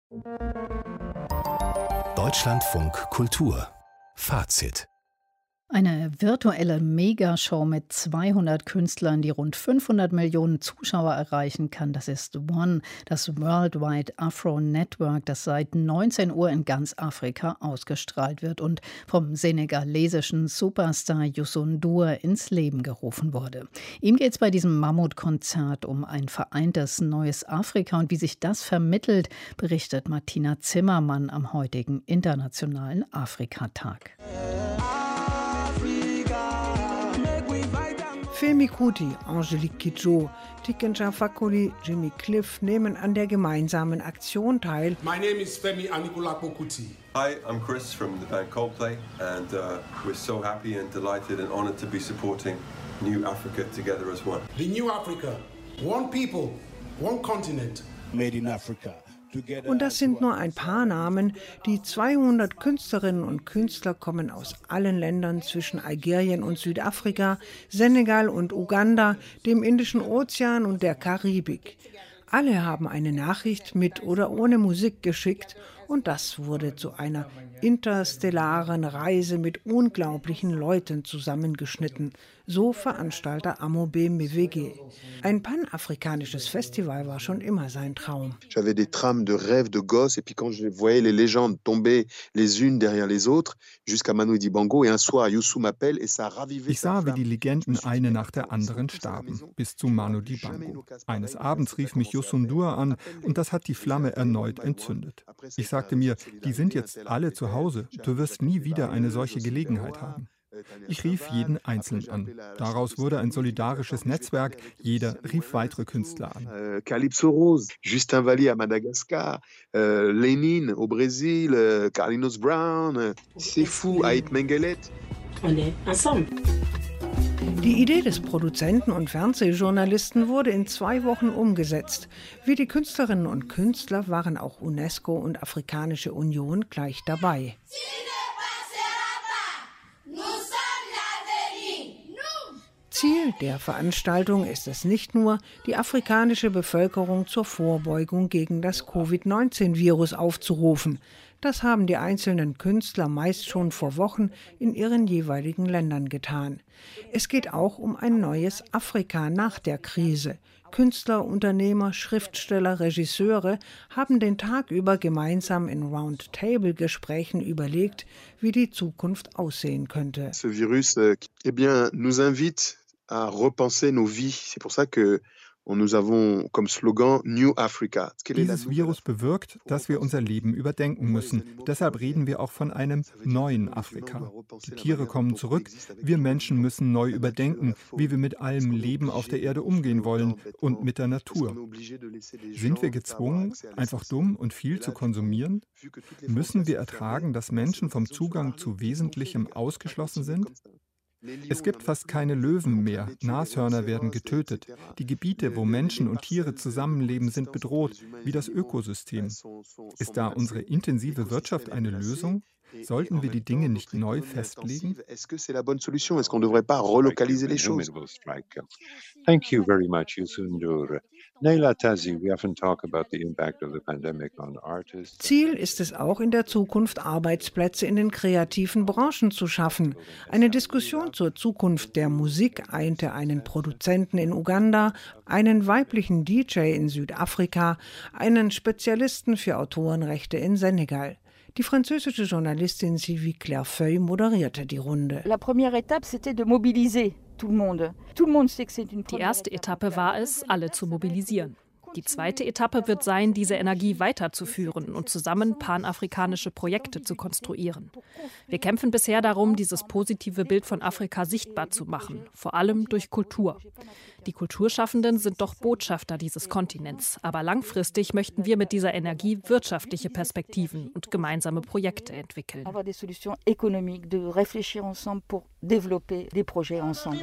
Deutschlandfunk Kultur Fazit. Eine virtuelle Megashow mit 200 Künstlern, die rund 500 Millionen Zuschauer erreichen kann. Das ist ONE, das Worldwide Afro Network, das seit 19 Uhr in ganz Afrika ausgestrahlt wird und vom senegalesischen Superstar Youssou N'Dour ins Leben gerufen wurde. Ihm geht es bei diesem Mammutkonzert um ein vereintes neues Afrika. Und wie sich das vermittelt, berichtet Martina Zimmermann am heutigen Internationalen Afrikatag. Femi Kuti, Angelique Kidjo, Tiken Fakoli, Jimmy Cliff nehmen an der gemeinsamen Aktion teil. My name is Femi Anikulapo Kuti. Hi, I'm Chris from the band Coldplay, and we're so happy and delighted and honored to be supporting New Africa together as one. The New Africa, one people, one continent. Made in Africa. Und das sind nur ein paar Namen. Die 200 Künstlerinnen und Künstler kommen aus allen Ländern zwischen Algerien und Südafrika, Senegal und Uganda, dem Indischen Ozean und der Karibik. Alle haben eine Nachricht mit oder ohne Musik geschickt und das wurde zu einer interstellaren Reise mit unglaublichen Leuten zusammengeschnitten. So Veranstalter Amobe Mewege. Ein panafrikanisches Festival war schon immer sein Traum. J'avais des trames de rêves de gosse et puis quand je voyais les légendes tomber les unes derrière les autres jusqu'à Manu Dibango et un soir Youssou m'appelle et ça ravivé. Ich sah, wie die Legenden eine nach der anderen starben, bis zu Manu Dibango. Eines Abends rief mich Youssou N'Dour an und das hat die Flamme erneut entzündet. Ich sagte mir, die sind jetzt alle zu Hause, du wirst nie wieder eine solche Gelegenheit haben. Ich rief jeden Einzelnen an. Daraus wurde ein solidarisches Netzwerk. Jeder rief weitere Künstler an. Calypso Rose, Justin Vallier à Madagascar, Lénine au Brésil, Carlinhos Brown, C'est Fou, Ait Mengelet. On est ensemble. Die Idee des Produzenten und Fernsehjournalisten wurde in 2 Wochen umgesetzt. Wie die Künstlerinnen und Künstler waren auch UNESCO und Afrikanische Union gleich dabei. Ziel der Veranstaltung ist es nicht nur, die afrikanische Bevölkerung zur Vorbeugung gegen das Covid-19-Virus aufzurufen. Das haben die einzelnen Künstler meist schon vor Wochen in ihren jeweiligen Ländern getan. Es geht auch um ein neues Afrika nach der Krise. Künstler, Unternehmer, Schriftsteller, Regisseure haben den Tag über gemeinsam in Roundtable-Gesprächen überlegt, wie die Zukunft aussehen könnte. Ce virus, nous invite à repenser nos vies. C'est pour ça que nous avons comme slogan New Africa. Dieses Virus bewirkt, dass wir unser Leben überdenken müssen. Deshalb reden wir auch von einem neuen Afrika. Die Tiere kommen zurück. Wir Menschen müssen neu überdenken, wie wir mit allem Leben auf der Erde umgehen wollen und mit der Natur. Sind wir gezwungen, einfach dumm und viel zu konsumieren? Müssen wir ertragen, dass Menschen vom Zugang zu Wesentlichem ausgeschlossen sind? Es gibt fast keine Löwen mehr, Nashörner werden getötet. Die Gebiete, wo Menschen und Tiere zusammenleben, sind bedroht, wie das Ökosystem. Ist da unsere intensive Wirtschaft eine Lösung? Sollten wir die Dinge nicht neu festlegen? Thank you very much, Youssou N'Dour. Naila Tazi, we often talk about the impact of the pandemic on artists. Ziel ist es auch in der Zukunft, Arbeitsplätze in den kreativen Branchen zu schaffen. Eine Diskussion zur Zukunft der Musik einte einen Produzenten in Uganda, einen weiblichen DJ in Südafrika, einen Spezialisten für Autorenrechte in Senegal. Die französische Journalistin Sylvie Clairefeuille moderierte die Runde. La première étape, c'était de mobiliser tout le monde. Tout le monde sait que c'est une Die erste Etappe war es, alle zu mobilisieren. Die zweite Etappe wird sein, diese Energie weiterzuführen und zusammen panafrikanische Projekte zu konstruieren. Wir kämpfen bisher darum, dieses positive Bild von Afrika sichtbar zu machen, vor allem durch Kultur. Die Kulturschaffenden sind doch Botschafter dieses Kontinents, aber langfristig möchten wir mit dieser Energie wirtschaftliche Perspektiven und gemeinsame Projekte entwickeln. Avoir des solutions économiques, de réfléchir ensemble pour développer des projets ensemble.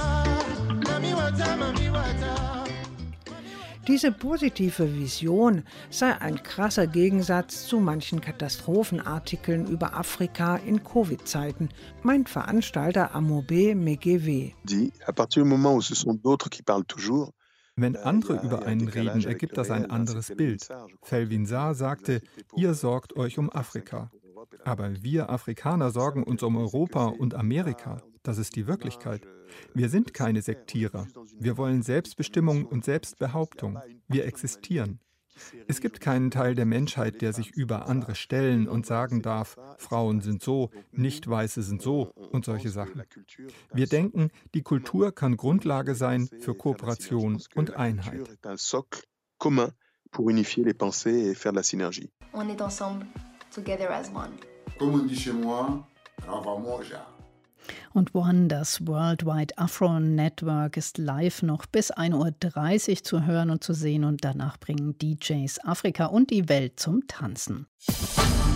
Diese positive Vision sei ein krasser Gegensatz zu manchen Katastrophenartikeln über Afrika in Covid-Zeiten, meint Veranstalter Amobe Mewege. À partir du moment où ce sont d'autres qui parlent toujours, Wenn andere über einen reden, ergibt das ein anderes Bild. Felwine Sarr sagte, ihr sorgt euch um Afrika. Aber wir Afrikaner sorgen uns um Europa und Amerika. Das ist die Wirklichkeit. Wir sind keine Sektierer. Wir wollen Selbstbestimmung und Selbstbehauptung. Wir existieren. Es gibt keinen Teil der Menschheit, der sich über andere stellen und sagen darf, Frauen sind so, Nicht-Weiße sind so und solche Sachen. Wir denken, die Kultur kann Grundlage sein für Kooperation und Einheit. Pour unifier les pensées et faire de la synergie. On est ensemble, together as one. Comme on dit chez moi, Ravamoja. Und One, das Worldwide Afro Network, ist live noch bis 1:30 Uhr zu hören und zu sehen. Und danach bringen DJs Afrika und die Welt zum Tanzen.